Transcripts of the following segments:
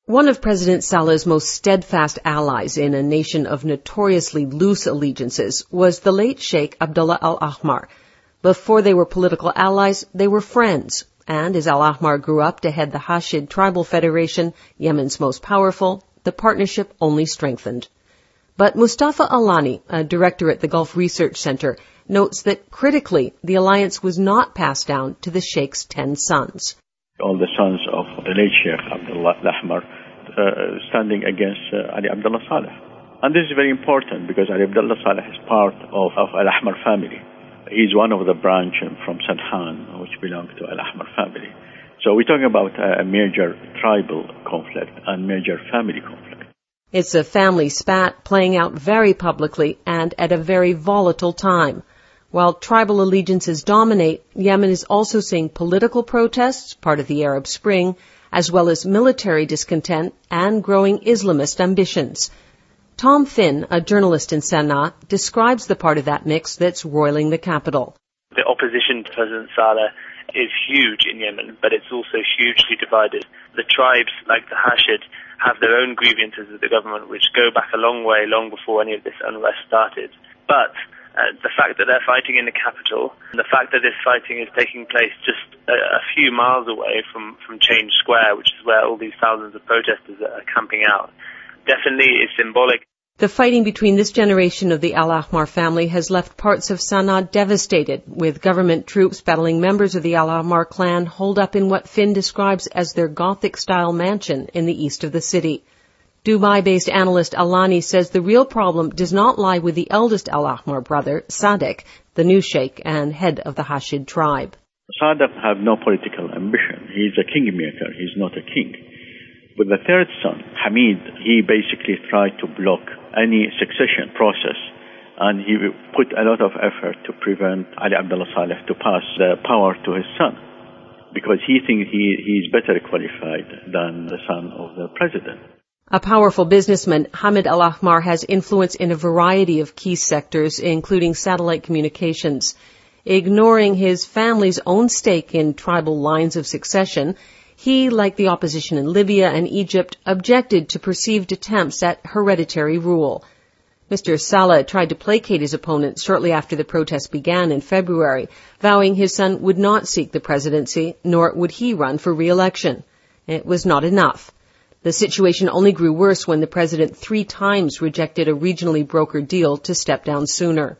One of President Saleh's most steadfast allies in a nation of notoriously loose allegiances was the late Sheikh Abdullah Al-Ahmar. Before they were political allies, they were friends. And as Al-Ahmar grew up to head the Hashid Tribal Federation, Yemen's most powerful, the partnership only strengthened. But Mustafa Alani, a director at the Gulf Research Center, notes that critically, the alliance was not passed down to the Sheikh's 10 sons. All the sons of the late Sheikh Abdullah Al-Ahmar standing against Ali Abdullah Saleh. And this is very important because Ali Abdullah Saleh is part of Al-Ahmar family. He's one of the branch from Sadhan, which belongs to Al-Ahmar family. So we're talking about a major tribal conflict and major family conflict. It's a family spat playing out very publicly and at a very volatile time. While tribal allegiances dominate, Yemen is also seeing political protests, part of the Arab Spring, as well as military discontent and growing Islamist ambitions. Tom Finn, a journalist in Sana'a, describes the part of that mix that's roiling the capital. The opposition to President Saleh is huge in Yemen, but it's also hugely divided. The tribes, like the Hashid, have their own grievances with the government, which go back a long way, long before any of this unrest started. But the fact that they're fighting in the capital, and the fact that this fighting is taking place just a few miles away from Change Square, which is where all these thousands of protesters are camping out, definitely is symbolic. The fighting between this generation of the Al-Ahmar family has left parts of Sana'a devastated, with government troops battling members of the Al-Ahmar clan holed up in what Finn describes as their Gothic-style mansion in the east of the city. Dubai-based analyst Alani says the real problem does not lie with the eldest Al-Ahmar brother, Sadiq, the new sheikh and head of the Hashid tribe. Sadiq have no political ambition. He's a kingmaker. He's not a king. With the third son, Hamid, he basically tried to block any succession process, and he put a lot of effort to prevent Ali Abdullah Saleh to pass the power to his son, because he thinks he's better qualified than the son of the president. A powerful businessman, Hamid Al-Ahmar has influence in a variety of key sectors, including satellite communications. Ignoring his family's own stake in tribal lines of succession, he, like the opposition in Libya and Egypt, objected to perceived attempts at hereditary rule. Mr. Saleh tried to placate his opponent shortly after the protests began in February, vowing his son would not seek the presidency, nor would he run for re-election. It was not enough. The situation only grew worse when the president 3 times rejected a regionally brokered deal to step down sooner.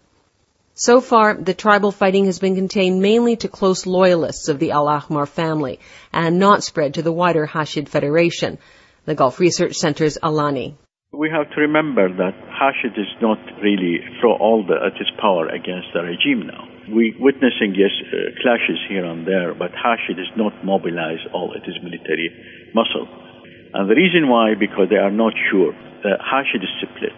So far, the tribal fighting has been contained mainly to close loyalists of the Al-Ahmar family and not spread to the wider Hashid Federation. The Gulf Research Center's Alani. We have to remember that Hashid is not really throw all its power against the regime now. We're witnessing, clashes here and there, but Hashid is not mobilize all its military muscle. And the reason why, because they are not sure. The Hashid is split.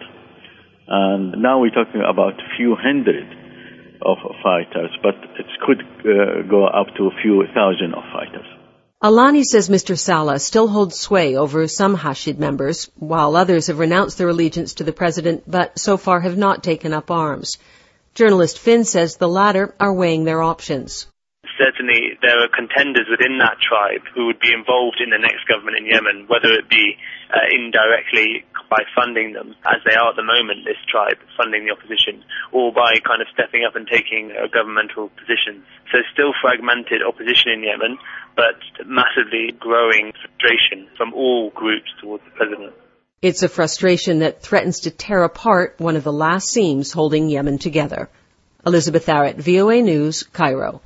And now we're talking about a few hundred of fighters, but it could go up to a few thousand of fighters. Alani says Mr. Saleh still holds sway over some Hashid members, while others have renounced their allegiance to the president, but so far have not taken up arms. Journalist Finn says the latter are weighing their options. Certainly there are contenders within that tribe who would be involved in the next government in Yemen, whether it be indirectly by funding them, as they are at the moment, this tribe funding the opposition, or by kind of stepping up and taking governmental positions. So still fragmented opposition in Yemen, but massively growing frustration from all groups towards the president. It's a frustration that threatens to tear apart one of the last seams holding Yemen together. Elizabeth Arrett, VOA News, Cairo.